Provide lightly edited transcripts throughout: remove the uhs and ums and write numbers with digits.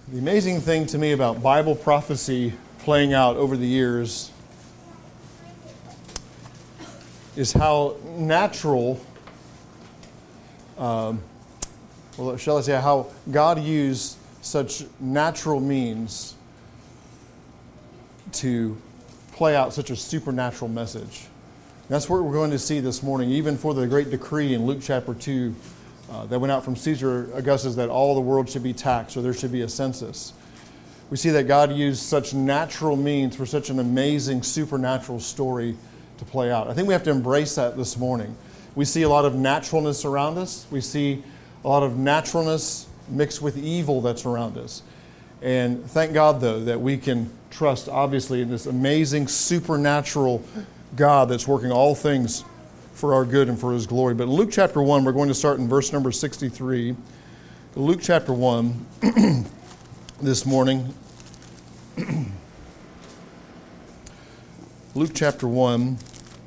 The amazing thing to me about Bible prophecy playing out over the years is how natural, shall I say, how God used such natural means to play out such a supernatural message. That's what we're going to see this morning, even for the great decree in Luke chapter 2 that went out from Caesar Augustus that all the world should be taxed or there should be a census. We see that God used such natural means for such an amazing supernatural story to play out. I think we have to embrace that this morning. We see a lot of naturalness around us. We see a lot of naturalness mixed with evil that's around us. And thank God, though, that we can trust, obviously, in this amazing supernatural God that's working all things for our good and for His glory. But Luke chapter 1, we're going to start in verse number 63. Luke chapter 1 this morning. Luke chapter 1. And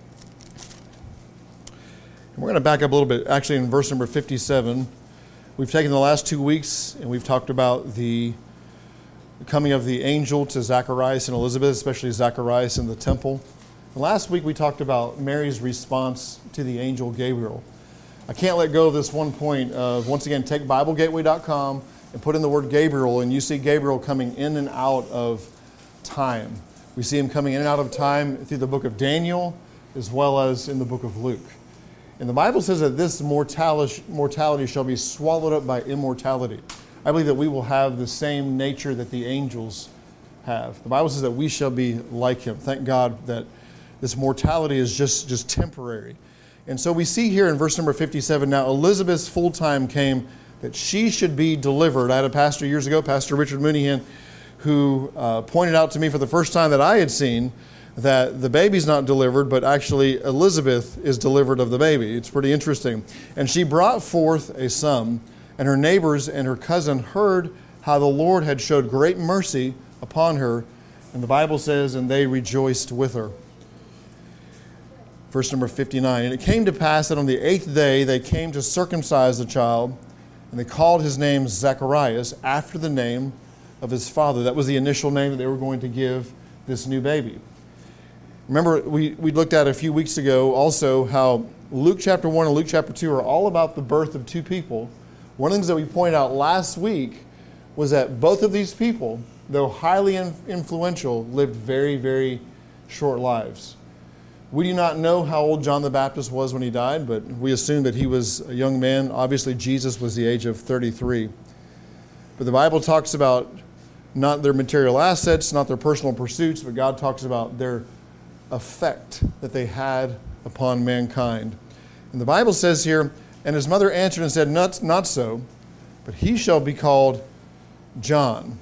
we're going to back up a little bit, actually in verse number 57. We've taken the last 2 weeks and we've talked about the coming of the angel to Zacharias and Elizabeth, especially Zacharias in the temple. And last week we talked about Mary's response to the angel Gabriel. I can't let go of this one point of, once again, take BibleGateway.com and put in the word Gabriel, and you see Gabriel coming in and out of time. We see him coming in and out of time through the book of Daniel as well as in the book of Luke. And the Bible says that this mortality shall be swallowed up by immortality. I believe that we will have the same nature that the angels have. The Bible says that we shall be like Him. Thank God that this mortality is just temporary. And so we see here in verse number 57, now Elizabeth's full time came that she should be delivered. I had a pastor years ago, Pastor Richard Mooneyhan, who pointed out to me for the first time that I had seen that the baby's not delivered, but actually Elizabeth is delivered of the baby. It's pretty interesting. And she brought forth a son, and her neighbors and her cousin heard how the Lord had showed great mercy upon her. And the Bible says, and they rejoiced with her. Verse number 59, and it came to pass that on the 8th day they came to circumcise the child, and they called his name Zacharias, after the name of his father. That was the initial name that they were going to give this new baby. Remember, we looked at a few weeks ago also how Luke chapter 1 and Luke chapter 2 are all about the birth of two people. One of the things that we pointed out last week was that both of these people, though highly influential, lived very, very short lives. We do not know how old John the Baptist was when he died, but we assume that he was a young man. Obviously, Jesus was the age of 33. But the Bible talks about not their material assets, not their personal pursuits, but God talks about their effect that they had upon mankind. And the Bible says here, and his mother answered and said, not so, but he shall be called John.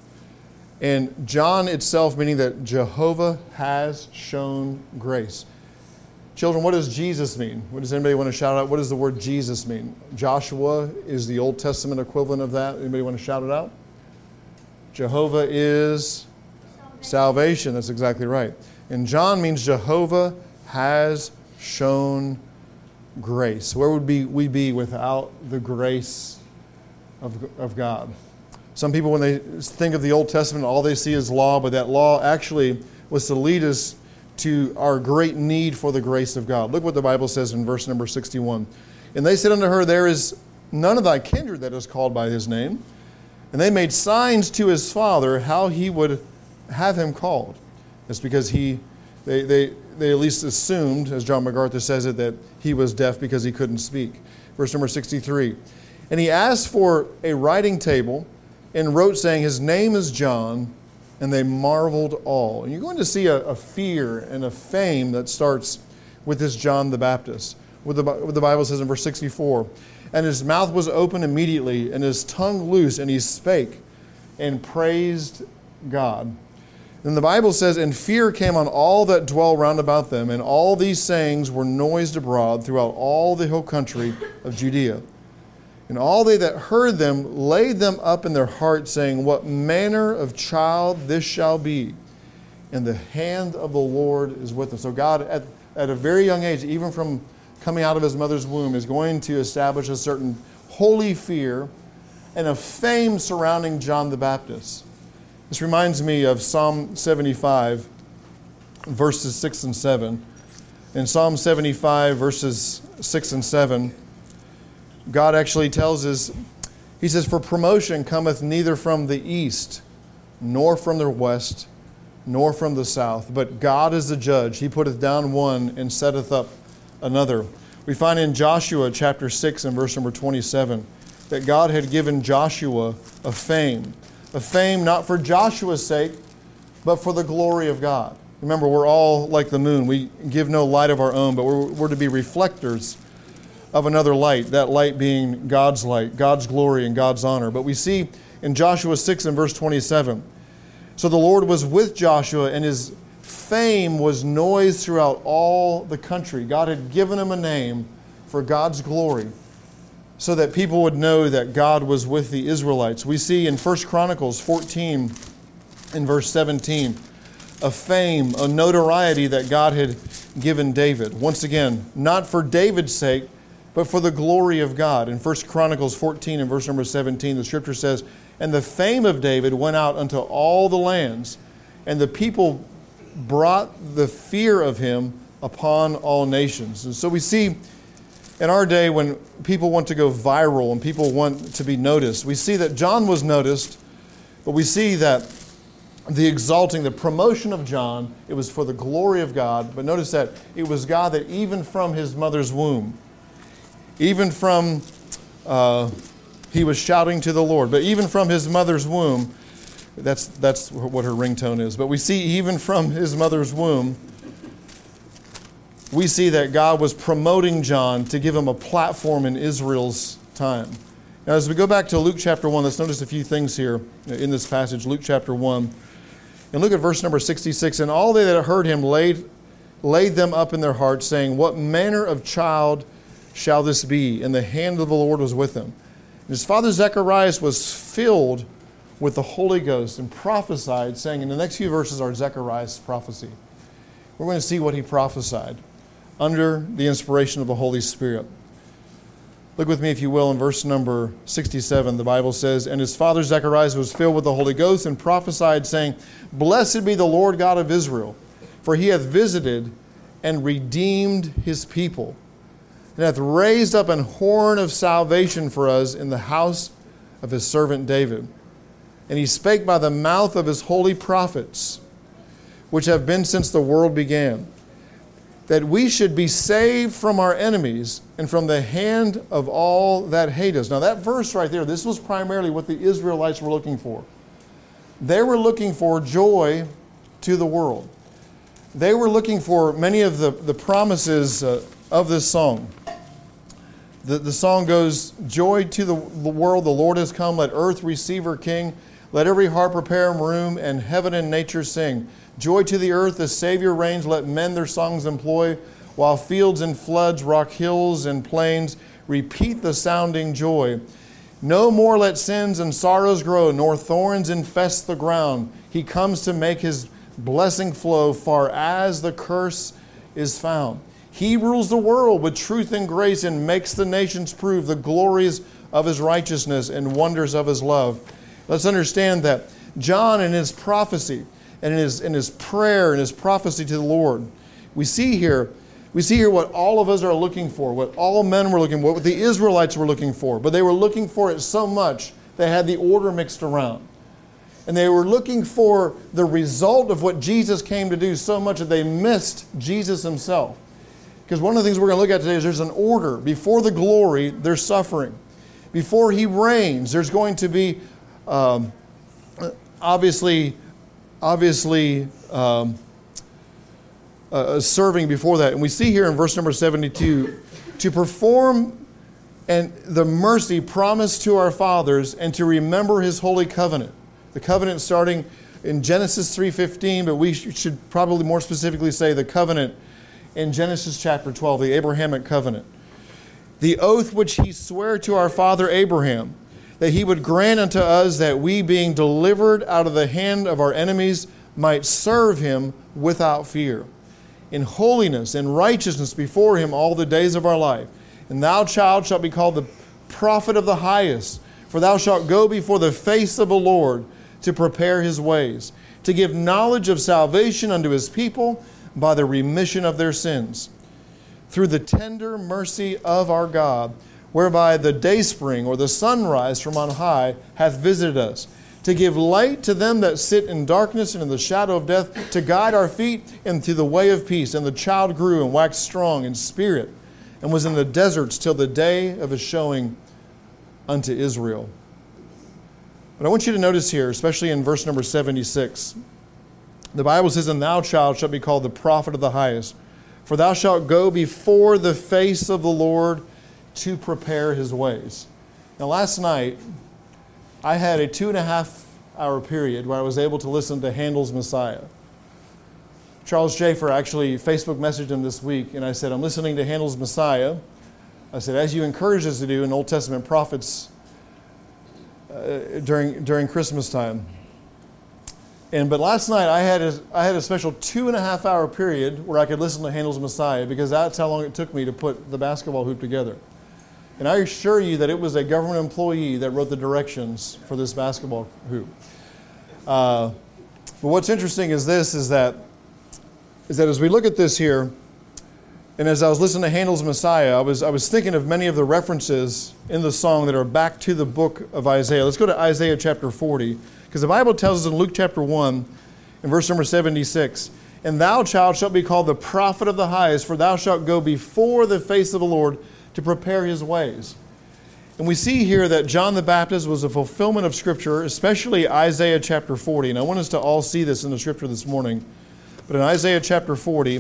And John itself, meaning that Jehovah has shown grace. Children, what does Jesus mean? What does anybody want to shout out? What does the word Jesus mean? Joshua is the Old Testament equivalent of that. Anybody want to shout it out? Jehovah is salvation. That's exactly right. And John means Jehovah has shown grace. Where would we be without the grace of God? Some people, when they think of the Old Testament, all they see is law, but that law actually was to lead us to our great need for the grace of God. Look what the Bible says in verse number 61. And they said unto her, there is none of thy kindred that is called by his name. And they made signs to his father how he would have him called. That's because they at least assumed, as John MacArthur says it, that he was deaf because he couldn't speak. Verse number 63. And he asked for a writing table and wrote, saying, his name is John, and they marveled all. And you're going to see a fear and a fame that starts with this John the Baptist. What the Bible says in verse 64. And his mouth was open immediately, and his tongue loose, and he spake and praised God. Then the Bible says, and fear came on all that dwell round about them, and all these sayings were noised abroad throughout all the hill country of Judea. And all they that heard them laid them up in their hearts, saying, what manner of child this shall be? And the hand of the Lord is with them. So God, at a very young age, even from coming out of his mother's womb, is going to establish a certain holy fear and a fame surrounding John the Baptist. This reminds me of Psalm 75, verses 6 and 7. In Psalm 75, verses 6 and 7, God actually tells us, he says, "For promotion cometh neither from the east, nor from the west, nor from the south. But God is the judge. He putteth down one and setteth up another." We find in Joshua chapter 6 and verse number 27 that God had given Joshua a fame not for Joshua's sake, but for the glory of God. Remember, we're all like the moon. We give no light of our own, but we're to be reflectors of another light, that light being God's light, God's glory and God's honor. But we see in Joshua 6 and verse 27, "So the Lord was with Joshua, and his fame was noised throughout all the country." God had given him a name for God's glory so that people would know that God was with the Israelites. We see in 1 Chronicles 14 in verse 17 a fame, a notoriety that God had given David. Once again, not for David's sake, but for the glory of God. In 1 Chronicles 14 and verse number 17, the scripture says, "And the fame of David went out unto all the lands, and the people brought the fear of him upon all nations." And so we see in our day when people want to go viral and people want to be noticed, we see that John was noticed, but we see that the exalting, the promotion of John, it was for the glory of God. But notice that it was God that even from his mother's womb, even from, he was shouting to the Lord, but even from his mother's womb, that's what her ringtone is. But we see even from his mother's womb, we see that God was promoting John to give him a platform in Israel's time. Now, as we go back to Luke chapter 1, let's notice a few things here in this passage, Luke chapter 1. And look at verse number 66. "And all they that heard him laid them up in their hearts, saying, What manner of child shall this be? And the hand of the Lord was with him. And his father Zacharias was filled with the Holy Ghost and prophesied, saying," and the next few verses are Zechariah's prophecy. We're going to see what he prophesied under the inspiration of the Holy Spirit. Look with me, if you will, in verse number 67. The Bible says, "And his father Zacharias was filled with the Holy Ghost and prophesied, saying, Blessed be the Lord God of Israel, for he hath visited and redeemed his people, and hath raised up an horn of salvation for us in the house of his servant David. And he spake by the mouth of his holy prophets, which have been since the world began, that we should be saved from our enemies and from the hand of all that hate us." Now that verse right there, this was primarily what the Israelites were looking for. They were looking for joy to the world. They were looking for many of the promises of this song. The song goes, "Joy to the world, the Lord has come, let earth receive her King. Let every heart prepare him room, and heaven and nature sing. Joy to the earth, the Savior reigns, let men their songs employ, while fields and floods, rock hills and plains, repeat the sounding joy. No more let sins and sorrows grow, nor thorns infest the ground. He comes to make his blessing flow, far as the curse is found. He rules the world with truth and grace, and makes the nations prove the glories of his righteousness and wonders of his love." Let's understand that John in his prophecy and in his prayer and his prophecy to the Lord, we see here what all of us are looking for, what all men were looking for, what the Israelites were looking for. But they were looking for it so much they had the order mixed around. And they were looking for the result of what Jesus came to do so much that they missed Jesus himself. Because one of the things we're going to look at today is there's an order. Before the glory, there's suffering. Before he reigns, there's going to be obviously serving before that. And we see here in verse number 72, "To perform and the mercy promised to our fathers, and to remember his holy covenant." The covenant starting in Genesis 3:15, but we should probably more specifically say the covenant in Genesis chapter 12, the Abrahamic covenant. "The oath which he sware to our father Abraham, that he would grant unto us that we, being delivered out of the hand of our enemies, might serve him without fear, in holiness and righteousness before him all the days of our life. And thou, child, shalt be called the prophet of the highest, For thou shalt go before the face of the Lord to prepare his ways, to give knowledge of salvation unto his people by the remission of their sins, through the tender mercy of our God, whereby the dayspring or the sunrise from on high hath visited us, to give light to them that sit in darkness and in the shadow of death, to guide our feet into the way of peace. And the child grew and waxed strong in spirit, and was in the deserts till the day of his showing unto Israel. But I want you to notice here, especially in verse number 76, the Bible says, And thou, child, shalt be called the prophet of the highest, for thou shalt go before the face of the Lord to prepare his ways. Now last night, I had a 2.5-hour period where I was able to listen to Handel's Messiah. Charles Schaeffer actually Facebook messaged him this week, and I said, I'm listening to Handel's Messiah. I said, as you encouraged us to do in Old Testament prophets during Christmas time. But last night I had a special 2.5-hour period where I could listen to Handel's Messiah, because that's how long it took me to put the basketball hoop together. And I assure you that it was a government employee that wrote the directions for this basketball hoop. But what's interesting is that as we look at this here, and as I was listening to Handel's Messiah, I was thinking of many of the references in the song that are back to the book of Isaiah. Let's go to Isaiah chapter 40, because the Bible tells us in Luke chapter 1, in verse number 76, And thou, child, shalt be called the prophet of the highest, for thou shalt go before the face of the Lord to prepare his ways. And we see here that John the Baptist was a fulfillment of Scripture, especially Isaiah chapter 40. And I want us to all see this in the Scripture this morning. But in Isaiah chapter 40,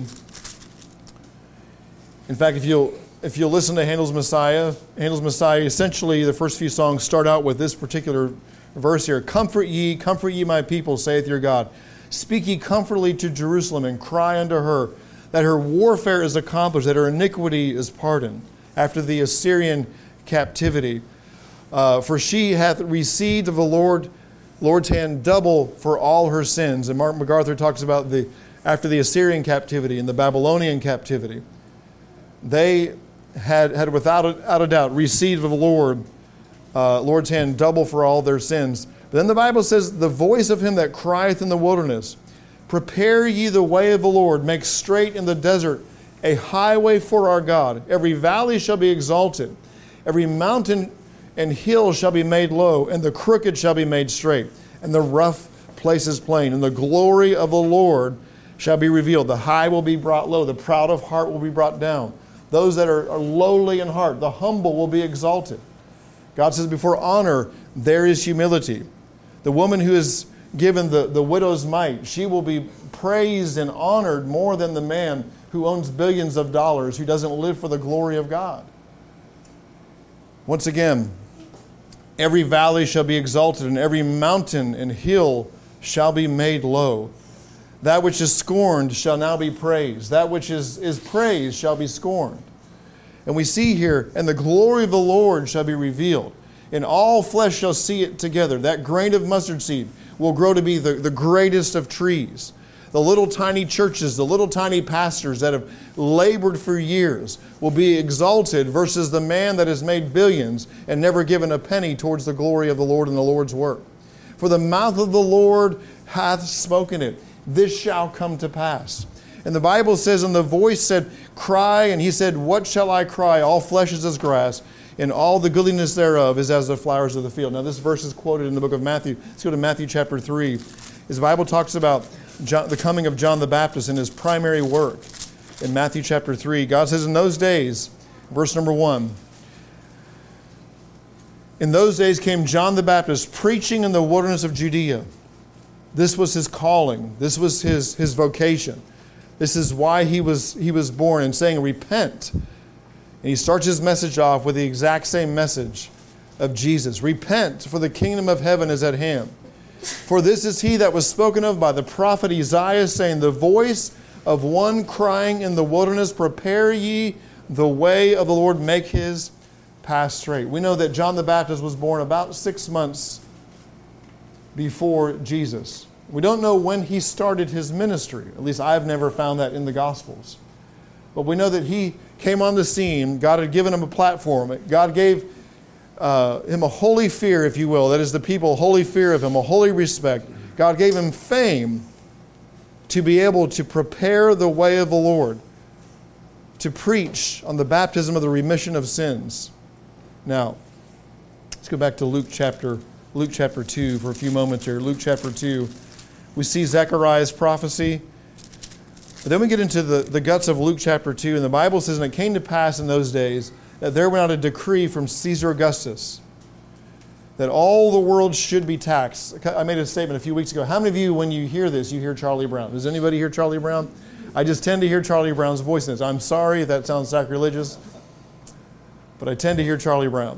in fact, if you'll listen to Handel's Messiah, essentially the first few songs start out with this particular verse here. Comfort ye, my people, saith your God. Speak ye comfortably to Jerusalem, and cry unto her that her warfare is accomplished, that her iniquity is pardoned, after the Assyrian captivity. For she hath received of the Lord's hand double for all her sins. And Mark MacArthur talks about after the Assyrian captivity and the Babylonian captivity, they had without a doubt received of the Lord's hand double for all their sins. But then the Bible says, the voice of him that crieth in the wilderness, prepare ye the way of the Lord, make straight in the desert a highway for our God. Every valley shall be exalted, every mountain and hill shall be made low, and the crooked shall be made straight, and the rough places plain, and the glory of the Lord shall be revealed. The high will be brought low, the proud of heart will be brought down. Those that are lowly in heart, the humble will be exalted. God says, before honor, there is humility. The woman who is given the widow's mite, she will be praised and honored more than the man who owns billions of dollars, who doesn't live for the glory of God. Once again, every valley shall be exalted, and every mountain and hill shall be made low. That which is scorned shall now be praised. That which is praised shall be scorned. And we see here, and the glory of the Lord shall be revealed, and all flesh shall see it together. That grain of mustard seed will grow to be the greatest of trees. The little tiny churches, the little tiny pastors that have labored for years will be exalted versus the man that has made billions and never given a penny towards the glory of the Lord and the Lord's work. For the mouth of the Lord hath spoken it. This shall come to pass. And the Bible says, and the voice said, cry, and he said, what shall I cry? All flesh is as grass, and all the goodliness thereof is as the flowers of the field. Now this verse is quoted in the book of Matthew. Let's go to Matthew chapter 3. The Bible talks about the coming of John the Baptist and his primary work. In Matthew chapter 3, God says, in those days, verse number 1, in those days came John the Baptist preaching in the wilderness of Judea. This was his calling. This was his vocation. This is why he was born, and saying, repent. And he starts his message off with the exact same message of Jesus. Repent, for the kingdom of heaven is at hand. For this is he that was spoken of by the prophet Isaiah, saying, the voice of one crying in the wilderness, prepare ye the way of the Lord, make his path straight. We know that John the Baptist was born about 6 months before Jesus. We don't know when he started his ministry. At least I've never found that in the Gospels. But we know that he came on the scene. God had given him a platform. God gave him a holy fear, if you will. That is, the people, holy fear of him, a holy respect. God gave him fame to be able to prepare the way of the Lord, to preach on the baptism of the remission of sins. Now, let's go back to Luke chapter 2 for a few moments here. Luke chapter 2, we see Zechariah's prophecy. But then we get into the guts of Luke chapter 2, and the Bible says, "And it came to pass in those days that there went out a decree from Caesar Augustus that all the world should be taxed." I made a statement a few weeks ago. How many of you, when you hear this, you hear Charlie Brown? Does anybody hear Charlie Brown? I just tend to hear Charlie Brown's voice in this. I'm sorry if that sounds sacrilegious, but I tend to hear Charlie Brown.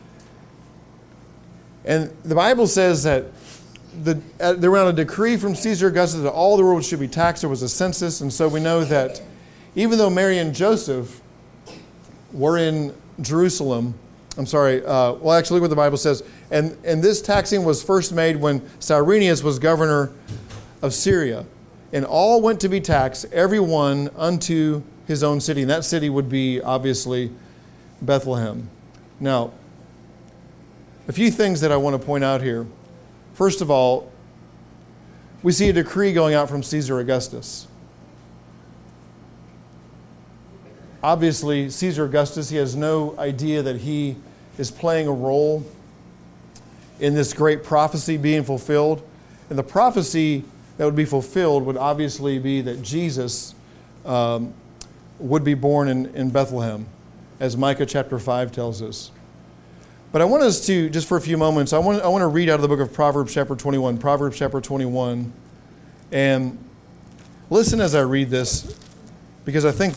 And the Bible says that there went out a decree from Caesar Augustus that all the world should be taxed. There was a census, and so we know that even though Mary and Joseph were in Jerusalem, actually look what the Bible says. And this taxing was first made when Cyrenius was governor of Syria. And all went to be taxed, every one unto his own city. And that city would be, obviously, Bethlehem. Now, a few things that I want to point out here. First of all, we see a decree going out from Caesar Augustus. Obviously, Caesar Augustus, he has no idea that he is playing a role in this great prophecy being fulfilled. And the prophecy that would be fulfilled would obviously be that Jesus would be born in Bethlehem, as Micah chapter 5 tells us. But I want us to, just for a few moments, I want to read out of the book of Proverbs chapter 21. Proverbs chapter 21. And listen as I read this, because I think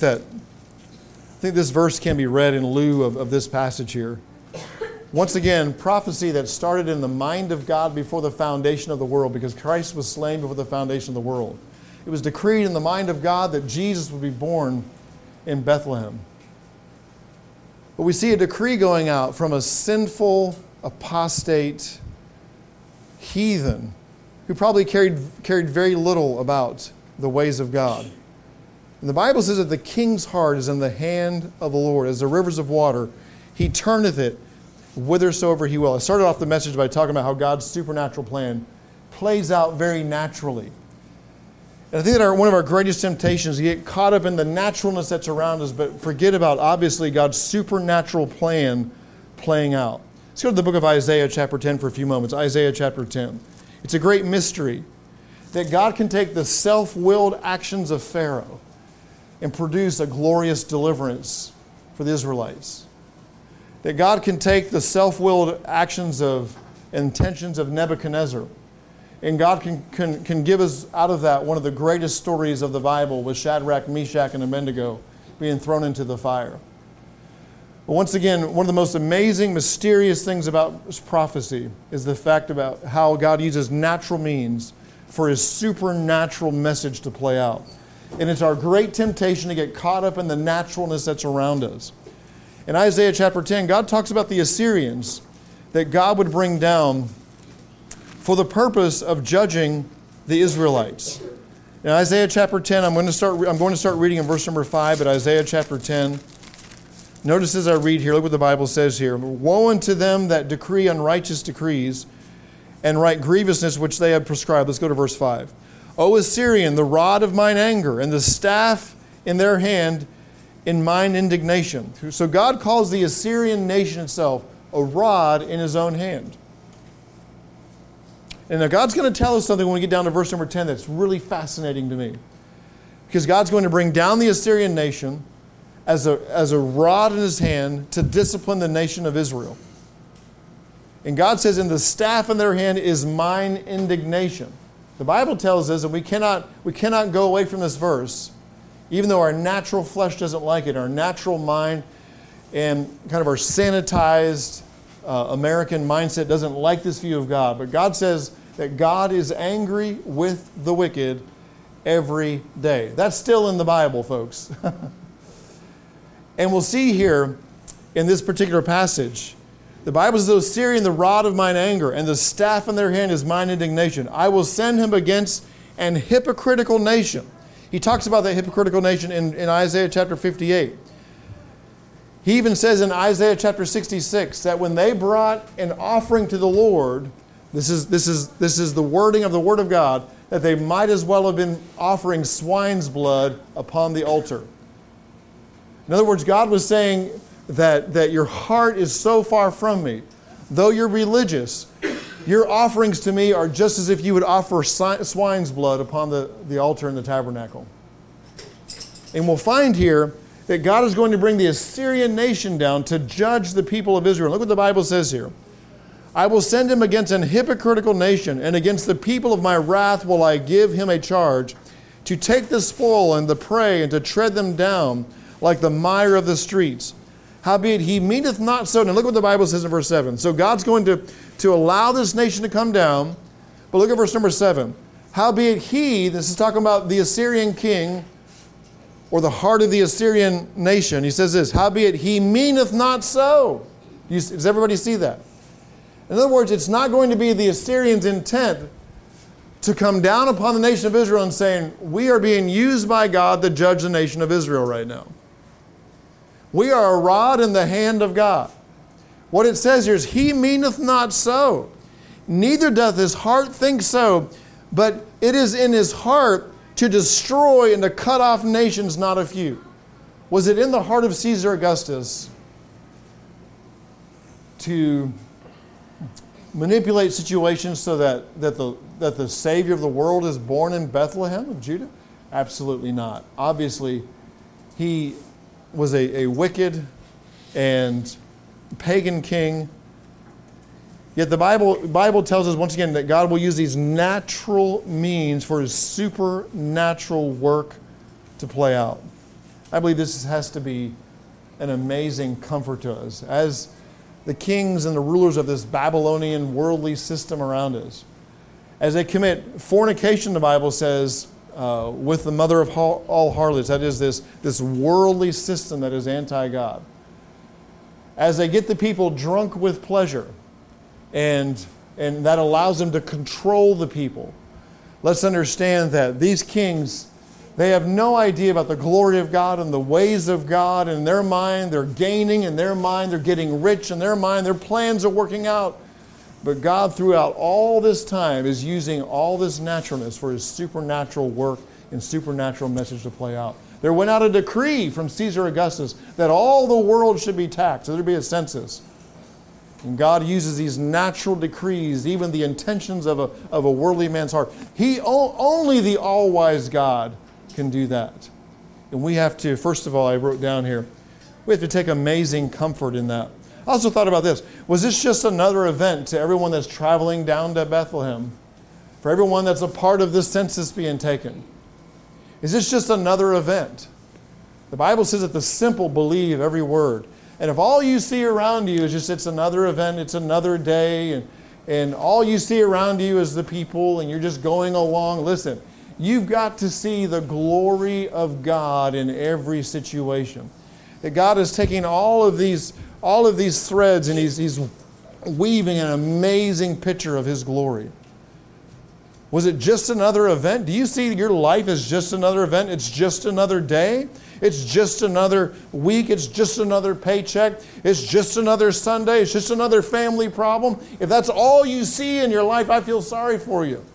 this verse can be read in lieu of this passage here. Once again, prophecy that started in the mind of God before the foundation of the world, because Christ was slain before the foundation of the world. It was decreed in the mind of God that Jesus would be born in Bethlehem. But we see a decree going out from a sinful, apostate heathen who probably cared very little about the ways of God. And the Bible says that the king's heart is in the hand of the Lord. As the rivers of water, he turneth it whithersoever he will. I started off the message by talking about how God's supernatural plan plays out very naturally. And I think that one of our greatest temptations is to get caught up in the naturalness that's around us, but forget about, obviously, God's supernatural plan playing out. Let's go to the book of Isaiah chapter 10 for a few moments. Isaiah chapter 10. It's a great mystery that God can take the self-willed actions of Pharaoh and produce a glorious deliverance for the Israelites. That God can take the self-willed actions and intentions of Nebuchadnezzar, and God can give us out of that one of the greatest stories of the Bible, with Shadrach, Meshach, and Abednego being thrown into the fire. But once again, one of the most amazing, mysterious things about prophecy is the fact about how God uses natural means for his supernatural message to play out. And it's our great temptation to get caught up in the naturalness that's around us. In Isaiah chapter 10, God talks about the Assyrians that God would bring down for the purpose of judging the Israelites. In Isaiah chapter 10, I'm going to start reading in verse number 5, but Isaiah chapter 10. Notice as I read here, look what the Bible says here. Woe unto them that decree unrighteous decrees and write grievousness which they have prescribed. Let's go to verse 5. O Assyrian, the rod of mine anger, and the staff in their hand in mine indignation. So God calls the Assyrian nation itself a rod in his own hand. And now God's going to tell us something when we get down to verse number 10 that's really fascinating to me. Because God's going to bring down the Assyrian nation as a rod in his hand to discipline the nation of Israel. And God says, in the staff in their hand is mine indignation. The Bible tells us that we cannot go away from this verse, even though our natural flesh doesn't like it, our natural mind and kind of our sanitized American mindset doesn't like this view of God. But God says that God is angry with the wicked every day. That's still in the Bible, folks. And we'll see here in this particular passage, the Bible says, "O Syrian, the rod of mine anger, and the staff in their hand is mine indignation. I will send him against an hypocritical nation." He talks about that hypocritical nation in Isaiah chapter 58. He even says in Isaiah chapter 66 that when they brought an offering to the Lord, this is the wording of the Word of God, that they might as well have been offering swine's blood upon the altar. In other words, God was saying that your heart is so far from me. Though you're religious, your offerings to me are just as if you would offer swine's blood upon the altar in the tabernacle. And we'll find here that God is going to bring the Assyrian nation down to judge the people of Israel. Look what the Bible says here. I will send him against an hypocritical nation, and against the people of my wrath will I give him a charge, to take the spoil and the prey, and to tread them down like the mire of the streets. Howbeit he meaneth not so. Now look what the Bible says in verse 7. So God's going to allow this nation to come down. But look at verse number 7. Howbeit he, this is talking about the Assyrian king, or the heart of the Assyrian nation. He says this, howbeit he meaneth not so. Does everybody see that? In other words, it's not going to be the Assyrians' intent to come down upon the nation of Israel and saying, we are being used by God to judge the nation of Israel right now. We are a rod in the hand of God. What it says here is, he meaneth not so, neither doth his heart think so, but it is in his heart to destroy and to cut off nations, not a few. Was it in the heart of Caesar Augustus to manipulate situations so that the Savior of the world is born in Bethlehem of Judah? Absolutely not. Obviously, he was a wicked and pagan king. Yet the Bible tells us once again that God will use these natural means for his supernatural work to play out. I believe this has to be an amazing comfort to us as the kings and the rulers of this Babylonian worldly system around us. As they commit fornication, the Bible says, with the mother of all harlots, that is this worldly system that is anti-God. As they get the people drunk with pleasure, and that allows them to control the people. Let's understand that these kings, they have no idea about the glory of God and the ways of God. In their mind, they're gaining. In their mind, they're getting rich. In their mind, their plans are working out. But God, throughout all this time, is using all this naturalness for his supernatural work and supernatural message to play out. There went out a decree from Caesar Augustus that all the world should be taxed. There would be a census. And God uses these natural decrees, even the intentions of a worldly man's heart. Only the all-wise God can do that. And we have to, first of all, I wrote down here, we have to take amazing comfort in that. I also thought about this. Was this just another event to everyone that's traveling down to Bethlehem? For everyone that's a part of this census being taken? Is this just another event? The Bible says that the simple believe every word. And if all you see around you is just it's another event, it's another day, and all you see around you is the people and you're just going along, listen, you've got to see the glory of God in every situation. That God is taking all of these threads and he's weaving an amazing picture of his glory. Was it just another event? Do you see your life as just another event? It's just another day? It's just another week? It's just another paycheck? It's just another Sunday? It's just another family problem? If that's all you see in your life, I feel sorry for you.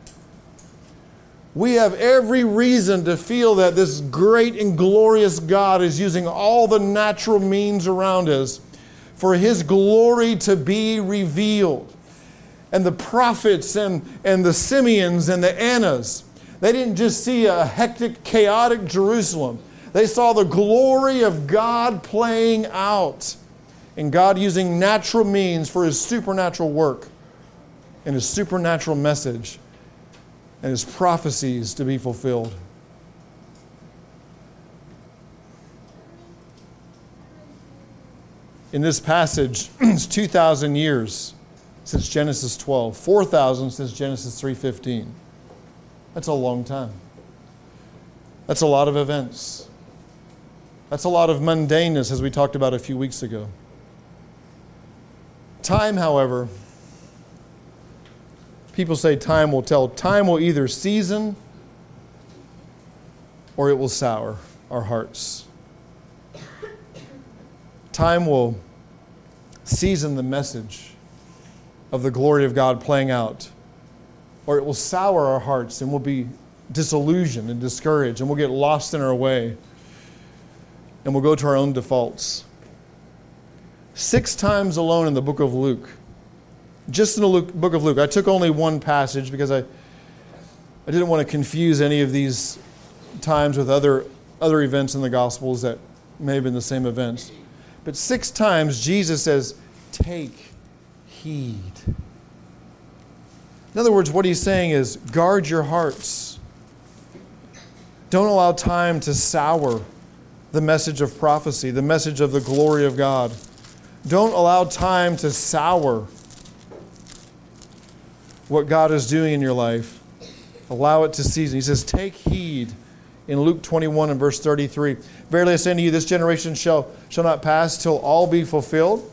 We have every reason to feel that this great and glorious God is using all the natural means around us for his glory to be revealed. And the prophets and the Simeons and the Annas, they didn't just see a hectic, chaotic Jerusalem. They saw the glory of God playing out and God using natural means for his supernatural work and his supernatural message and his prophecies to be fulfilled. In this passage, it's 2,000 years since Genesis 12, 4,000 since Genesis 3:15. That's a long time. That's a lot of events. That's a lot of mundaneness, as we talked about a few weeks ago. Time, however, people say time will tell. Time will either season or it will sour our hearts. time will season the message of the glory of God playing out, or it will sour our hearts and we'll be disillusioned and discouraged and we'll get lost in our way and we'll go to our own defaults. 6 times alone in the book of Luke, just in the book of Luke, I took only one passage because I didn't want to confuse any of these times with other events in the Gospels that may have been the same events. But 6 times Jesus says, take heed. In other words, what he's saying is, guard your hearts. Don't allow time to sour the message of prophecy, the message of the glory of God. Don't allow time to sour what God is doing in your life. Allow it to season. He says, take heed in Luke 21 and verse 33. Verily I say unto you, this generation shall not pass till all be fulfilled.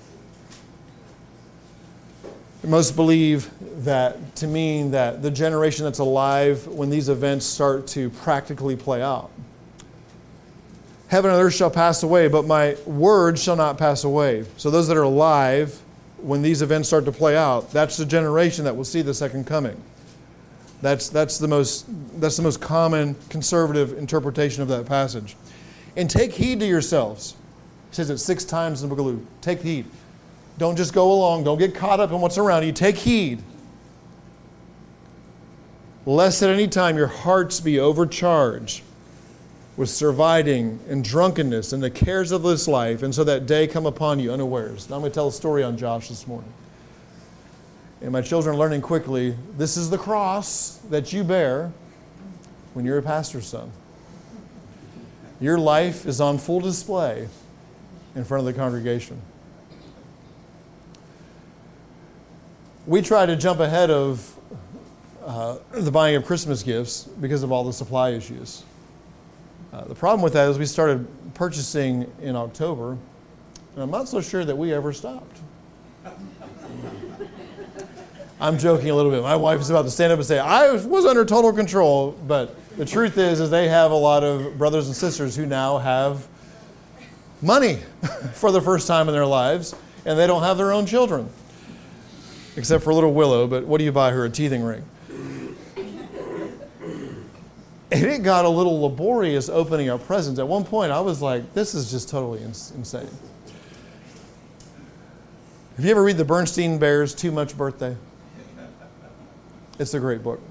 Most believe that to mean that the generation that's alive when these events start to practically play out. Heaven and earth shall pass away, but my word shall not pass away. So those that are alive when these events start to play out, that's the generation that will see the second coming. That's the most common conservative interpretation of that passage. And take heed to yourselves. He says it 6 times in the book of Luke. Take heed. Don't just go along. Don't get caught up in what's around you. Take heed. Lest at any time your hearts be overcharged with surviving and drunkenness and the cares of this life, and so that day come upon you unawares. Now I'm going to tell a story on Josh this morning. And my children are learning quickly, this is the cross that you bear when you're a pastor's son. Your life is on full display in front of the congregation. We try to jump ahead of the buying of Christmas gifts because of all the supply issues. The problem with that is we started purchasing in October, and I'm not so sure that we ever stopped. I'm joking a little bit. My wife is about to stand up and say, I was under total control, but the truth is they have a lot of brothers and sisters who now have money for the first time in their lives, and they don't have their own children. Except for little Willow, but what do you buy her? A teething ring. And it got a little laborious opening up presents. At one point, I was like, this is just totally insane. Have you ever read the Bernstein Bears' Too Much Birthday? It's a great book.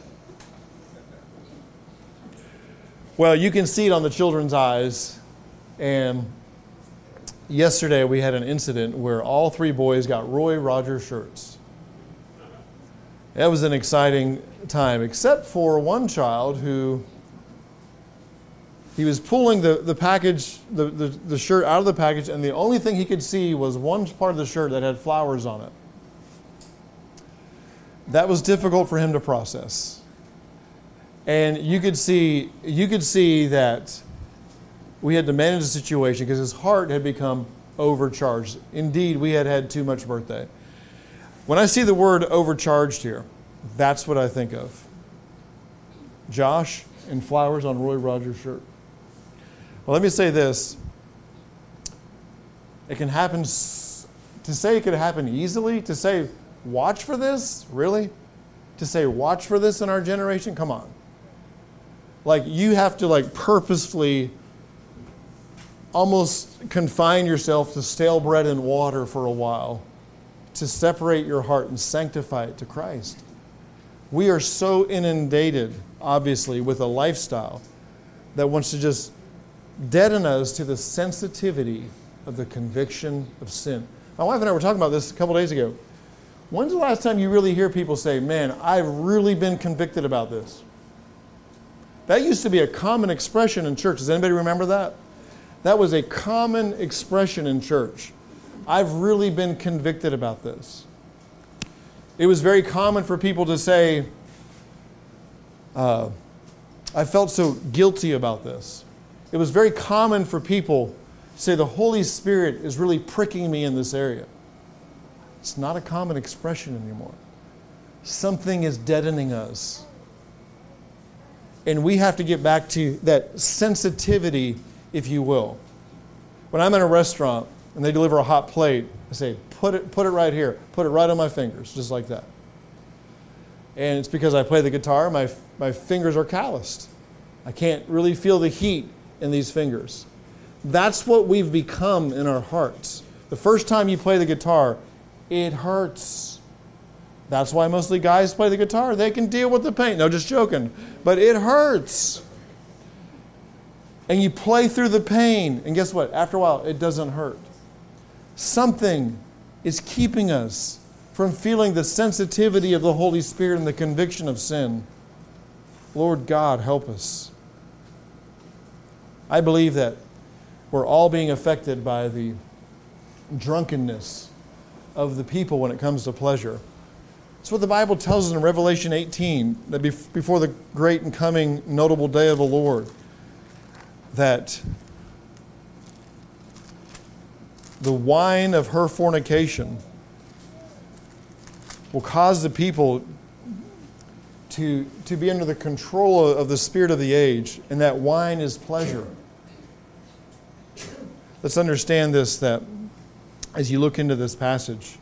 Well, you can see it on the children's eyes. And yesterday we had an incident where all 3 boys got Roy Rogers shirts. That was an exciting time, except for one child who he was pulling the package, the shirt out of the package, and the only thing he could see was one part of the shirt that had flowers on it. That was difficult for him to process. And you could see that we had to manage the situation because his heart had become overcharged. Indeed, we had too much birthday. When I see the word overcharged here, that's what I think of. Josh and flowers on Roy Rogers' shirt. Well, let me say this. It can happen, to say it could happen easily, to say watch for this, really? To say watch for this in our generation? Come on. Like you have to purposefully almost confine yourself to stale bread and water for a while to separate your heart and sanctify it to Christ. We are so inundated, obviously, with a lifestyle that wants to just deaden us to the sensitivity of the conviction of sin. My wife and I were talking about this a couple days ago. When's the last time you really hear people say, man, I've really been convicted about this? That used to be a common expression in church. Does anybody remember that? That was a common expression in church. I've really been convicted about this. It was very common for people to say, I felt so guilty about this. It was very common for people to say, the Holy Spirit is really pricking me in this area. It's not a common expression anymore. Something is deadening us. And we have to get back to that sensitivity, if you will. When I'm in a restaurant and they deliver a hot plate, I say, put it right here. Put it right on my fingers, just like that. And it's because I play the guitar, my fingers are calloused. I can't really feel the heat in these fingers. That's what we've become in our hearts. The first time you play the guitar, it hurts. That's why mostly guys play the guitar. They can deal with the pain. No, just joking. But it hurts. And you play through the pain. And guess what? After a while, it doesn't hurt. Something is keeping us from feeling the sensitivity of the Holy Spirit and the conviction of sin. Lord God, help us. I believe that we're all being affected by the drunkenness of the people when it comes to pleasure. That's what the Bible tells us in Revelation 18, that before the great and coming notable day of the Lord, that the wine of her fornication will cause the people to be under the control of the spirit of the age, and that wine is pleasure. Let's understand this, that as you look into this passage,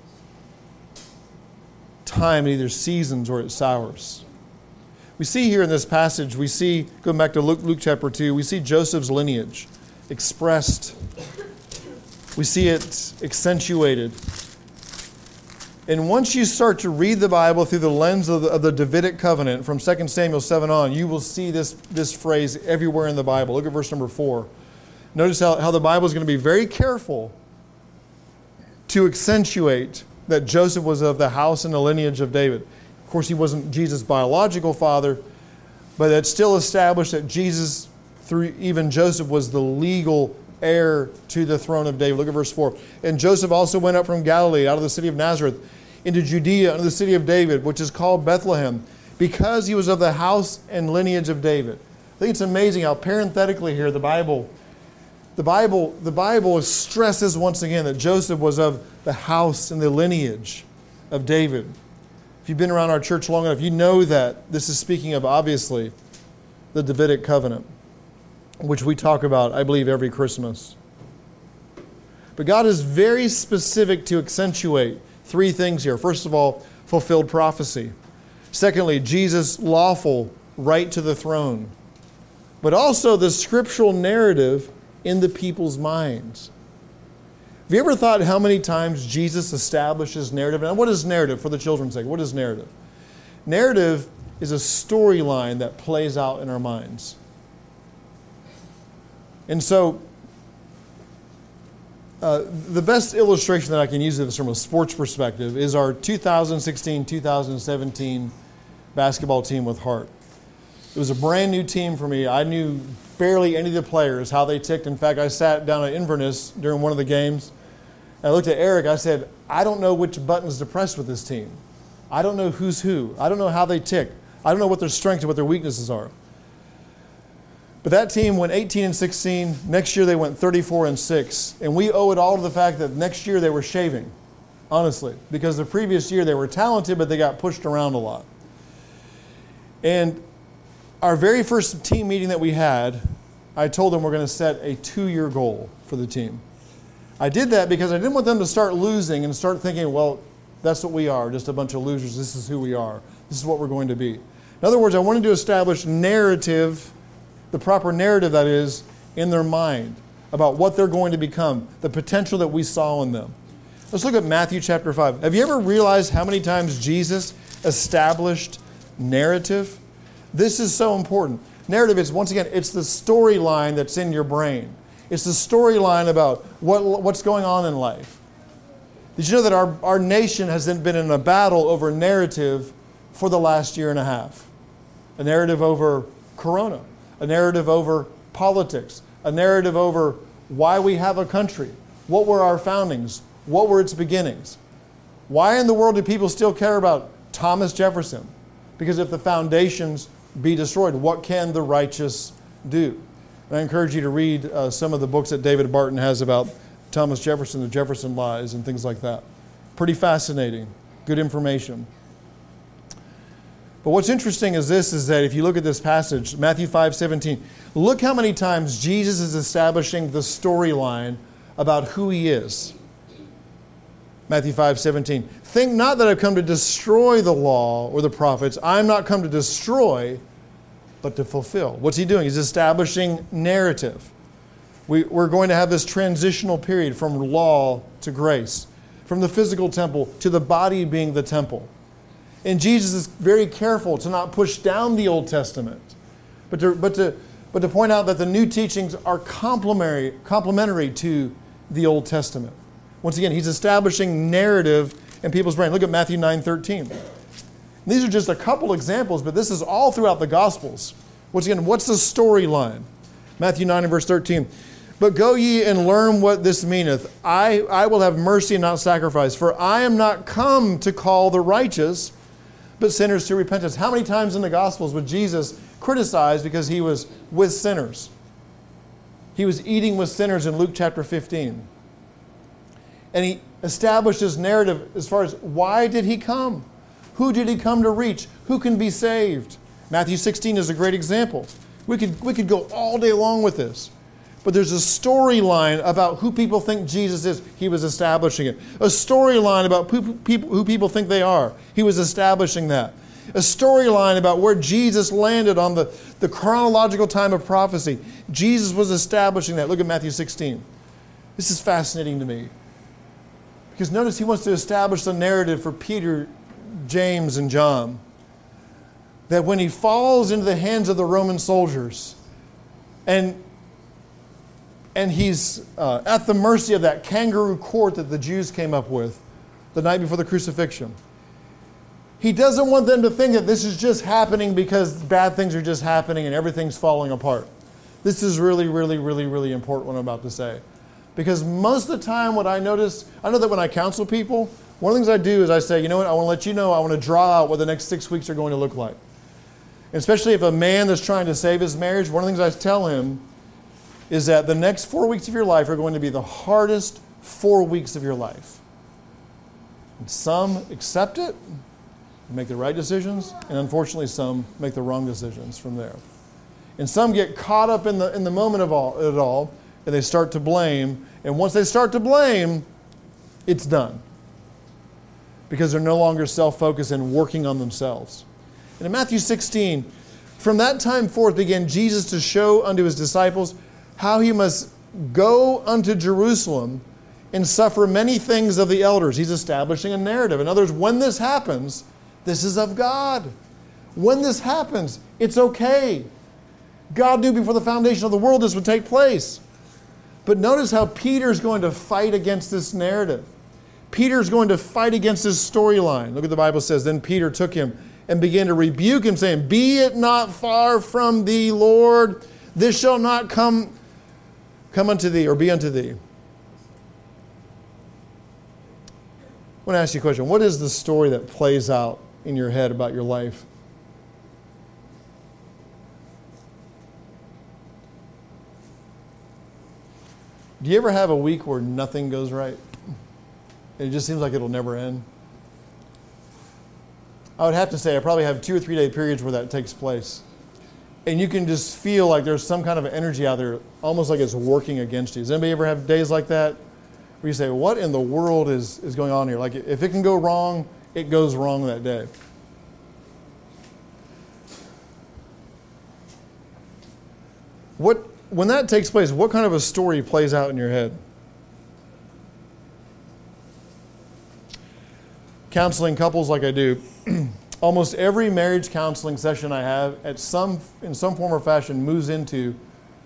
time either seasons or it sours. We see here in this passage, going back to Luke chapter 2, we see Joseph's lineage expressed. We see it accentuated. And once you start to read the Bible through the lens of the Davidic covenant, from 2 Samuel 7 on, you will see this phrase everywhere in the Bible. Look at verse number 4. Notice how the Bible is going to be very careful to accentuate that Joseph was of the house and the lineage of David. Of course, he wasn't Jesus' biological father, but it still established that Jesus, through even Joseph, was the legal heir to the throne of David. Look at verse 4. And Joseph also went up from Galilee, out of the city of Nazareth, into Judea, under the city of David, which is called Bethlehem, because he was of the house and lineage of David. I think it's amazing how parenthetically here the Bible stresses once again that Joseph was of the house and the lineage of David. If you've been around our church long enough, you know that this is speaking of, obviously, the Davidic covenant, which we talk about, I believe, every Christmas. But God is very specific to accentuate three things here. First of all, fulfilled prophecy. Secondly, Jesus' lawful right to the throne. But also the scriptural narrative in the people's minds. Have you ever thought how many times Jesus establishes narrative? Now, what is narrative for the children's sake? What is narrative? Narrative is a storyline that plays out in our minds. And so, the best illustration that I can use of this from a sports perspective is our 2016-2017 basketball team with Hart. It was a brand new team for me. I knew barely any of the players, how they ticked. In fact, I sat down at Inverness during one of the games. And I looked at Eric. I said, I don't know which buttons to press with this team. I don't know who's who. I don't know how they tick. I don't know what their strengths and what their weaknesses are. But that team went 18-16. Next year they went 34-6. And we owe it all to the fact that next year they were shaving, honestly. Because the previous year they were talented, but they got pushed around a lot. And our very first team meeting that we had, I told them we're going to set a 2-year goal for the team. I did that because I didn't want them to start losing and start thinking, well, that's what we are, just a bunch of losers. This is who we are. This is what we're going to be. In other words, I wanted to establish narrative, the proper narrative that is, in their mind about what they're going to become, the potential that we saw in them. Let's look at Matthew chapter 5. Have you ever realized how many times Jesus established narrative? This is so important. Narrative is, once again, it's the storyline that's in your brain. It's the storyline about what's going on in life. Did you know that our nation has been in a battle over narrative for the last year and a half? A narrative over Corona, a narrative over politics, a narrative over why we have a country, what were our foundings, what were its beginnings. Why in the world do people still care about Thomas Jefferson? Because if the foundations be destroyed, what can the righteous do? And I encourage you to read some of the books that David Barton has about Thomas Jefferson, the Jefferson Lies, and things like that. Pretty fascinating. Good information. But what's interesting is that if you look at this passage, Matthew 5:17, look how many times Jesus is establishing the storyline about who he is. Matthew 5:17. Think not that I've come to destroy the law or the prophets. I am not come to destroy, but to fulfill. What's he doing? He's establishing narrative. We're going to have this transitional period from law to grace, from the physical temple to the body being the temple. And Jesus is very careful to not push down the Old Testament, but to point out that the new teachings are complementary to the Old Testament. Once again, he's establishing narrative in people's brain. Look at Matthew 9:13. These are just a couple examples, but this is all throughout the Gospels. Once again, what's the storyline? Matthew 9 and verse 13. But go ye and learn what this meaneth. I will have mercy and not sacrifice, for I am not come to call the righteous, but sinners to repentance. How many times in the Gospels was Jesus criticized because he was with sinners? He was eating with sinners in Luke chapter 15. And he established his narrative as far as why did he come? Who did he come to reach? Who can be saved? Matthew 16 is a great example. We could go all day long with this. But there's a storyline about who people think Jesus is. He was establishing it. A storyline about who people think they are. He was establishing that. A storyline about where Jesus landed on the chronological time of prophecy. Jesus was establishing that. Look at Matthew 16. This is fascinating to me. Because notice he wants to establish the narrative for Peter, James, and John. That when he falls into the hands of the Roman soldiers and he's at the mercy of that kangaroo court that the Jews came up with the night before the crucifixion. He doesn't want them to think that this is just happening because bad things are just happening and everything's falling apart. This is really, really, really, really important what I'm about to say. Because most of the time what I know that when I counsel people, one of the things I do is I say, you know what, I want to let you know, I want to draw out what the next 6 weeks are going to look like. And especially if a man that's trying to save his marriage, one of the things I tell him is that the next 4 weeks of your life are going to be the hardest 4 weeks of your life. And some accept it, make the right decisions, and unfortunately some make the wrong decisions from there. And some get caught up in the moment of it all, and they start to blame. And once they start to blame, it's done. Because they're no longer self-focused and working on themselves. And in Matthew 16, from that time forth began Jesus to show unto his disciples how he must go unto Jerusalem and suffer many things of the elders. He's establishing a narrative. In other words, when this happens, this is of God. When this happens, it's okay. God knew before the foundation of the world this would take place. But notice how Peter's going to fight against this narrative. Peter's going to fight against this storyline. Look what the Bible says. Then Peter took him and began to rebuke him, saying, Be it not far from thee, Lord. This shall not come unto thee or be unto thee. I want to ask you a question. What is the story that plays out in your head about your life? Do you ever have a week where nothing goes right? It just seems like it'll never end. I would have to say I probably have 2 or 3 day periods where that takes place. And you can just feel like there's some kind of energy out there, almost like it's working against you. Does anybody ever have days like that? Where you say, what in the world is going on here? Like if it can go wrong, it goes wrong that day. When that takes place, what kind of a story plays out in your head? Counseling couples like I do, almost every marriage counseling session I have in some form or fashion moves into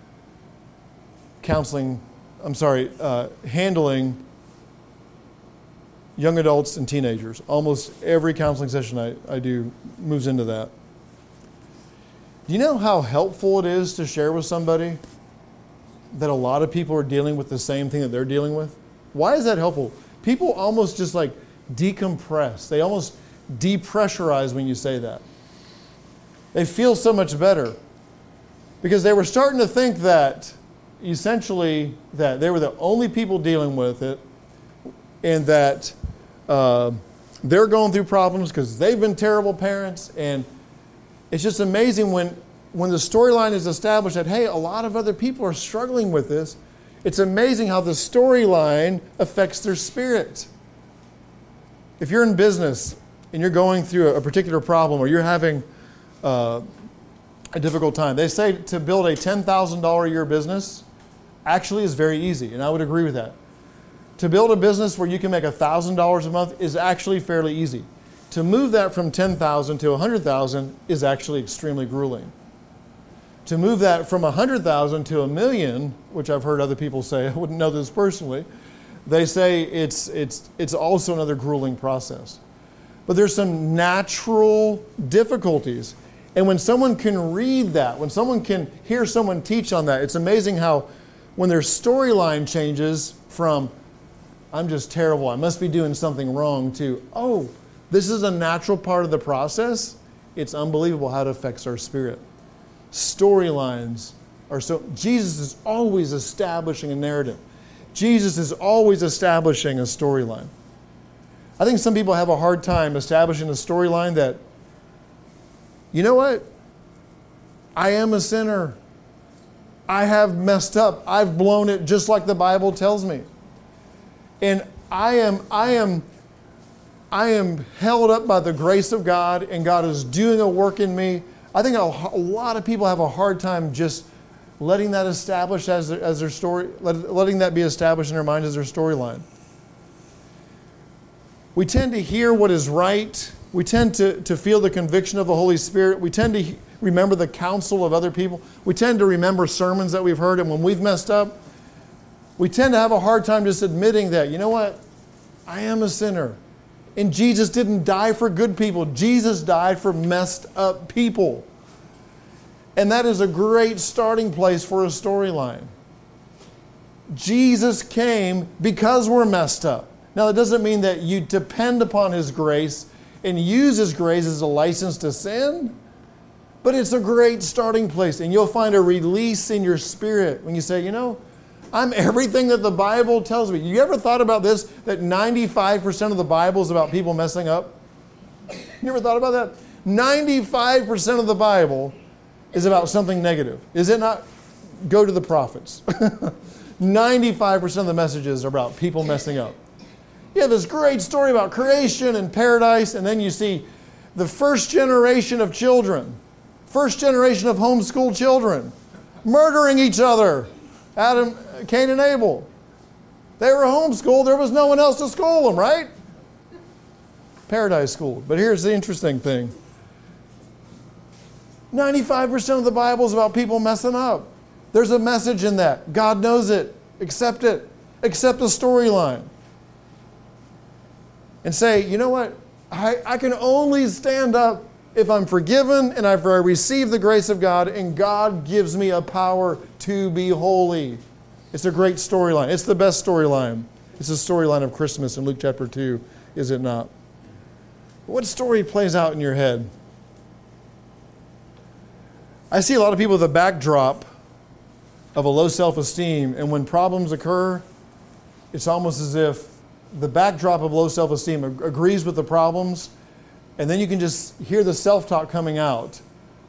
handling young adults and teenagers. Almost every counseling session I do moves into that. Do you know how helpful it is to share with somebody that a lot of people are dealing with the same thing that they're dealing with? Why is that helpful? People almost just like decompress. They almost depressurize when you say that. They feel so much better because they were starting to think that essentially that they were the only people dealing with it and that they're going through problems because they've been terrible parents. And it's just amazing when the storyline is established that, hey, a lot of other people are struggling with this. It's amazing how the storyline affects their spirit. If you're in business and you're going through a particular problem or you're having a difficult time, they say to build a $10,000 a year business actually is very easy, and I would agree with that. To build a business where you can make $1,000 a month is actually fairly easy. To move that from $10,000 to $100,000 is actually extremely grueling. To move that from $100,000 to $1 million, which I've heard other people say, I wouldn't know this personally, they say it's also another grueling process. But there's some natural difficulties. And when someone can read that, when someone can hear someone teach on that, it's amazing how when their storyline changes from, I'm just terrible, I must be doing something wrong, to, oh, this is a natural part of the process, it's unbelievable how it affects our spirit. Storylines are so, Jesus is always establishing a narrative. Jesus is always establishing a storyline. I think some people have a hard time establishing a storyline that, you know what? I am a sinner. I have messed up. I've blown it just like the Bible tells me. And I am held up by the grace of God, and God is doing a work in me. I think a lot of people have a hard time just letting that establish as their story, letting that be established in their mind as their storyline. We tend to hear what is right. We tend to feel the conviction of the Holy Spirit. We tend to remember the counsel of other people. We tend to remember sermons that we've heard, and when we've messed up, we tend to have a hard time just admitting that, you know what? I am a sinner. And Jesus didn't die for good people. Jesus died for messed up people. And that is a great starting place for a storyline. Jesus came because we're messed up. Now, that doesn't mean that you depend upon His grace and use His grace as a license to sin, but it's a great starting place. And you'll find a release in your spirit when you say, you know, I'm everything that the Bible tells me. You ever thought about this, that 95% of the Bible is about people messing up? You ever thought about that? 95% of the Bible is about something negative. Is it not? Go to the prophets. 95% of the messages are about people messing up. You have this great story about creation and paradise, and then you see the first generation of children, first generation of homeschooled children, murdering each other. Adam, Cain and Abel. They were homeschooled. There was no one else to school them, right? Paradise school. But here's the interesting thing. 95% of the Bible is about people messing up. There's a message in that. God knows it. Accept it. Accept the storyline. And say, you know what? I can only stand up if I'm forgiven and I've received the grace of God, and God gives me a power to be holy. It's a great storyline. It's the best storyline. It's the storyline of Christmas in Luke chapter 2, is it not? What story plays out in your head? I see a lot of people with a backdrop of a low self-esteem, and when problems occur, it's almost as if the backdrop of low self-esteem agrees with the problems, and then you can just hear the self-talk coming out.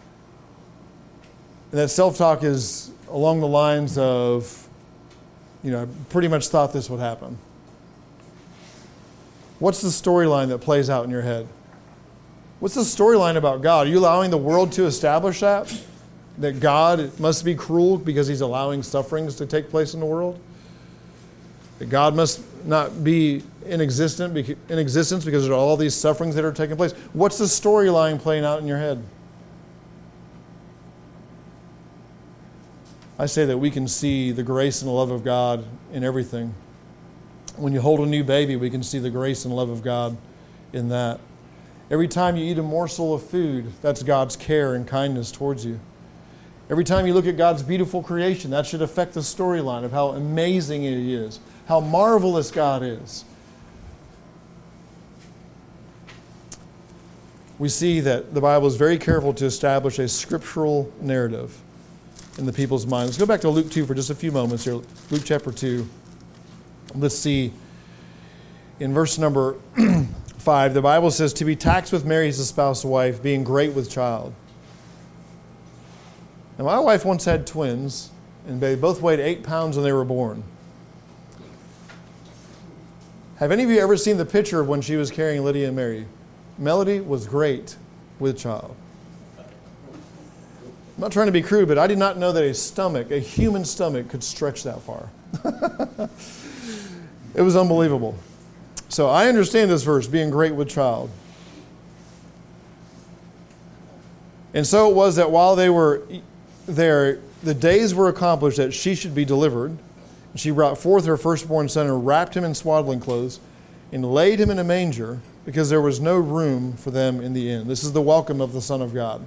And that self-talk is along the lines of, you know, I pretty much thought this would happen. What's the storyline that plays out in your head? What's the storyline about God? Are you allowing the world to establish that? That God must be cruel because He's allowing sufferings to take place in the world? That God must not be in existence because of all these sufferings that are taking place? What's the storyline playing out in your head? I say that we can see the grace and the love of God in everything. When you hold a new baby, we can see the grace and love of God in that. Every time you eat a morsel of food, that's God's care and kindness towards you. Every time you look at God's beautiful creation, that should affect the storyline of how amazing He is, how marvelous God is. We see that the Bible is very careful to establish a scriptural narrative in the people's minds. Let's go back to Luke 2 for just a few moments here. Luke chapter 2. Let's see. In verse number 5, the Bible says, to be taxed with Mary, his espoused wife, being great with child. Now, my wife once had twins, and they both weighed 8 pounds when they were born. Have any of you ever seen the picture of when she was carrying Lydia and Mary? Melody was great with child. I'm not trying to be crude, but I did not know that a human stomach, could stretch that far. It was unbelievable. So I understand this verse, being great with child. And so it was that while they were there, the days were accomplished that she should be delivered. She brought forth her firstborn son and wrapped him in swaddling clothes and laid him in a manger because there was no room for them in the inn. This is the welcome of the Son of God.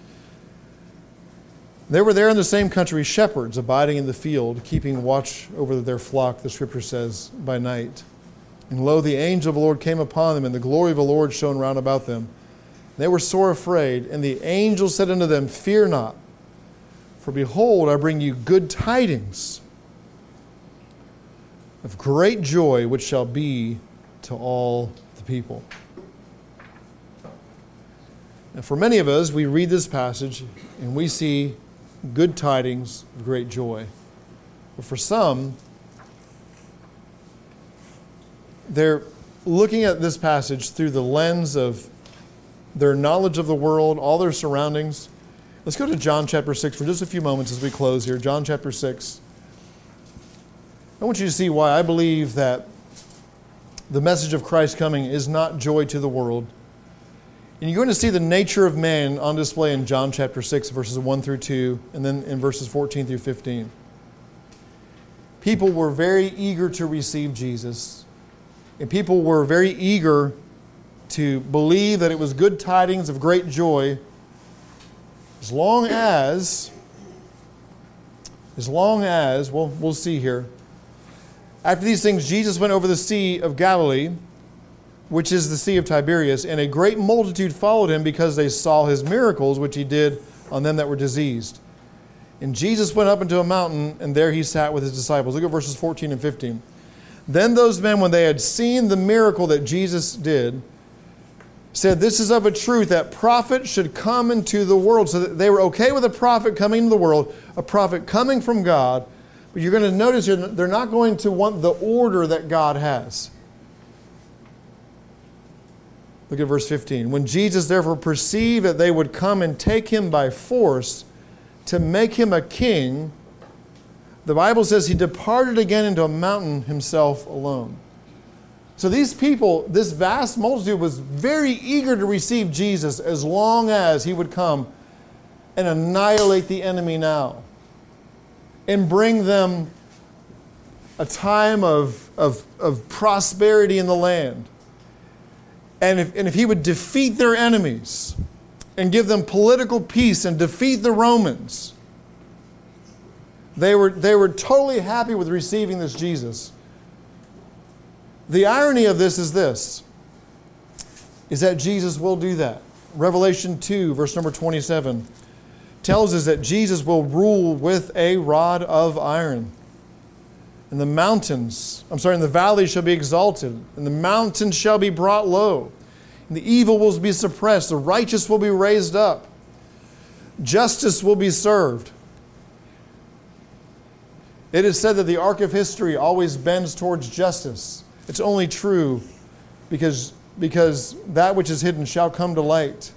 There were there in the same country shepherds abiding in the field, keeping watch over their flock, the Scripture says, by night. And lo, the angel of the Lord came upon them, and the glory of the Lord shone round about them. They were sore afraid, and the angel said unto them, Fear not, for behold, I bring you good tidings of great joy, which shall be to all the people. And for many of us, we read this passage, and we see good tidings of great joy. But for some, they're looking at this passage through the lens of their knowledge of the world, all their surroundings. Let's go to John chapter 6 for just a few moments as we close here. John chapter 6. I want you to see why I believe that the message of Christ coming is not joy to the world. And you're going to see the nature of man on display in John chapter 6, verses 1 through 2, and then in verses 14 through 15. People were very eager to receive Jesus. And people were very eager to believe that it was good tidings of great joy as long as, well, we'll see here. After these things, Jesus went over the Sea of Galilee, which is the Sea of Tiberias, and a great multitude followed him because they saw his miracles, which he did on them that were diseased. And Jesus went up into a mountain, and there he sat with his disciples. Look at verses 14 and 15. Then those men, when they had seen the miracle that Jesus did, said, This is of a truth that prophet should come into the world. So that they were okay with a prophet coming into the world, a prophet coming from God. But you're going to notice here, they're not going to want the order that God has. Look at verse 15. When Jesus therefore perceived that they would come and take him by force to make him a king, the Bible says he departed again into a mountain himself alone. So these people, this vast multitude, was very eager to receive Jesus as long as he would come and annihilate the enemy now and bring them a time of prosperity in the land. And if he would defeat their enemies and give them political peace and defeat the Romans, they were totally happy with receiving this Jesus. The irony of this is that Jesus will do that. Revelation 2, verse number 27, tells us that Jesus will rule with a rod of iron. And the valley shall be exalted, and the mountains shall be brought low. And the evil will be suppressed, the righteous will be raised up. Justice will be served. It is said that the arc of history always bends towards justice. It's only true because that which is hidden shall come to light.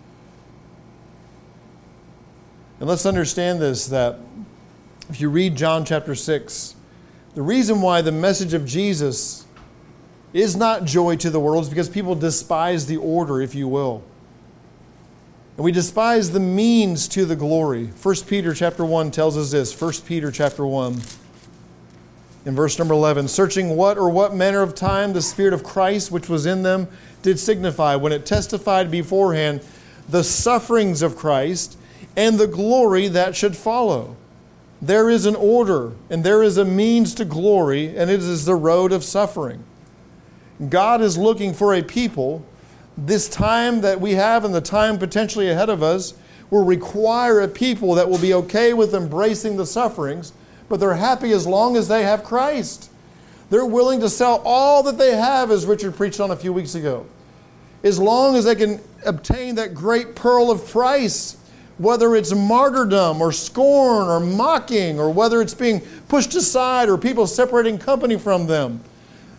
And let's understand this, that if you read John chapter 6, the reason why the message of Jesus is not joy to the world is because people despise the order, if you will. And we despise the means to the glory. 1 Peter chapter 1 tells us this. 1 Peter chapter 1 in verse number 11. Searching what manner of time the Spirit of Christ which was in them did signify, when it testified beforehand the sufferings of Christ and the glory that should follow. There is an order and there is a means to glory, and it is the road of suffering. God is looking for a people. This time that we have and the time potentially ahead of us will require a people that will be okay with embracing the sufferings, but they're happy as long as they have Christ. They're willing to sell all that they have, as Richard preached on a few weeks ago, as long as they can obtain that great pearl of price, whether it's martyrdom or scorn or mocking, or whether it's being pushed aside or people separating company from them.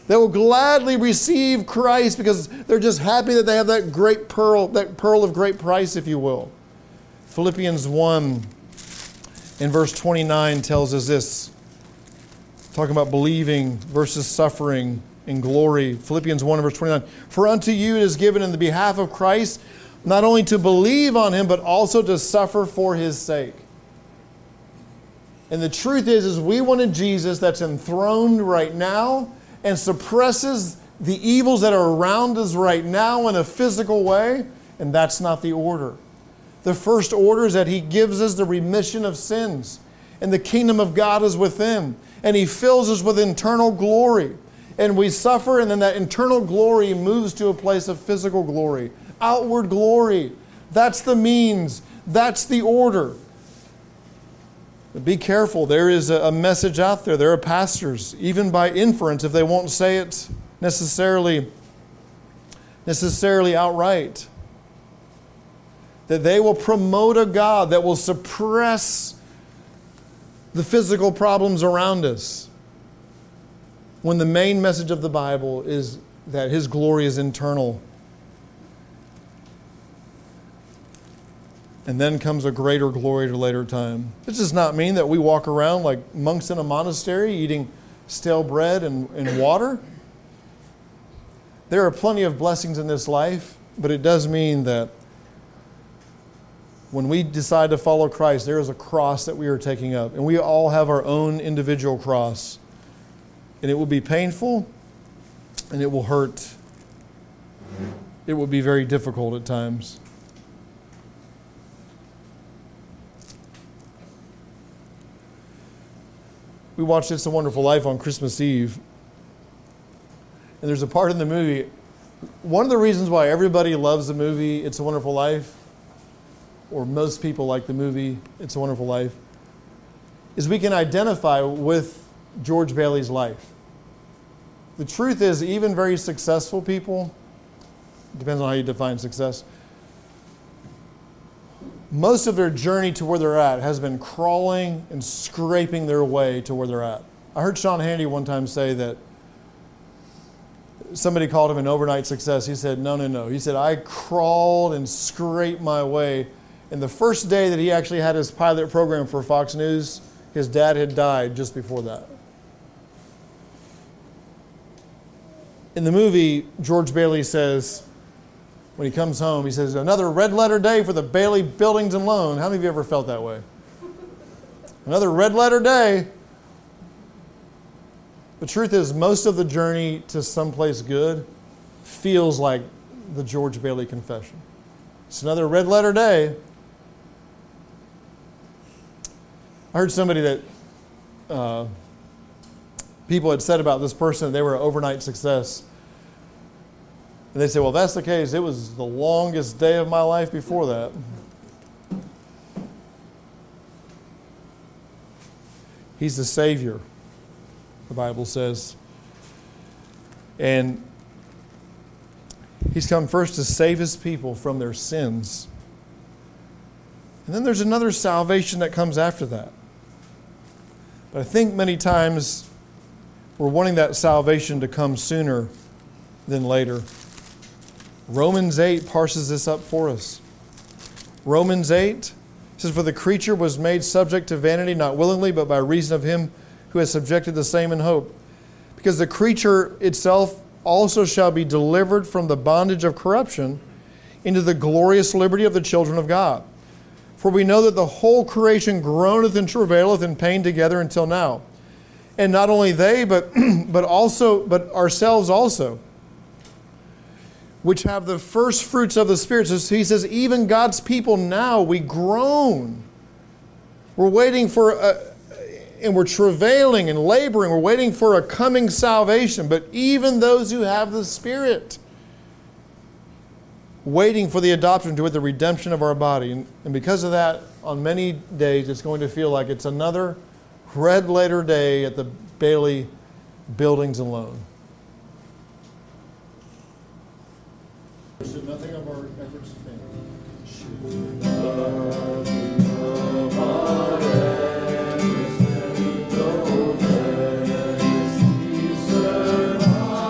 They will gladly receive Christ because they're just happy that they have that great pearl, that pearl of great price, if you will. Philippians 1 in verse 29 tells us this, talking about believing versus suffering in glory. Philippians 1 verse 29. For unto you it is given in the behalf of Christ, not only to believe on him, but also to suffer for his sake. And the truth is we want a Jesus that's enthroned right now and suppresses the evils that are around us right now in a physical way, and that's not the order. The first order is that he gives us the remission of sins, and the kingdom of God is within, and he fills us with internal glory. And we suffer, and then that internal glory moves to a place of physical glory, outward glory. That's the means. That's the order. But be careful. There is a message out there. There are pastors, even by inference, if they won't say it necessarily outright, that they will promote a God that will suppress the physical problems around us, when the main message of the Bible is that his glory is internal. And then comes a greater glory at a later time. This does not mean that we walk around like monks in a monastery eating stale bread and water. There are plenty of blessings in this life, but it does mean that when we decide to follow Christ, there is a cross that we are taking up. And we all have our own individual cross. And it will be painful, and it will hurt. It will be very difficult at times. We watched It's a Wonderful Life on Christmas Eve. And there's a part in the movie, one of the reasons why everybody loves the movie It's a Wonderful Life, or most people like the movie It's a Wonderful Life, is we can identify with George Bailey's life. The truth is, even very successful people, depends on how you define success, most of their journey to where they're at has been crawling and scraping their way to where they're at. I heard Sean Hannity one time say that somebody called him an overnight success. He said, no. He said, I crawled and scraped my way. And the first day that he actually had his pilot program for Fox News, his dad had died just before that. In the movie, George Bailey says, when he comes home, he says, another red letter day for the Bailey Buildings and Loan. How many of you ever felt that way? Another red letter day. The truth is, most of the journey to someplace good feels like the George Bailey confession. It's another red letter day. I heard somebody that people had said about this person that they were an overnight success. And they said, well, if that's the case, it was the longest day of my life before that. He's the Savior, the Bible says. And he's come first to save his people from their sins. And then there's another salvation that comes after that. But I think many times we're wanting that salvation to come sooner than later. Romans 8 parses this up for us. Romans 8 says, for the creature was made subject to vanity, not willingly, but by reason of him who has subjected the same in hope. Because the creature itself also shall be delivered from the bondage of corruption into the glorious liberty of the children of God. For we know that the whole creation groaneth and travaileth in pain together until now. And not only they, but ourselves also, which have the first fruits of the Spirit. So he says, even God's people now, we groan. We're waiting for, and we're travailing and laboring. We're waiting for a coming salvation. But even those who have the Spirit, waiting for the adoption to it, the redemption of our body. And because of that, on many days, it's going to feel like it's another red letter day at the Bailey Buildings and Loan. Nothing of our efforts to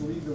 believe the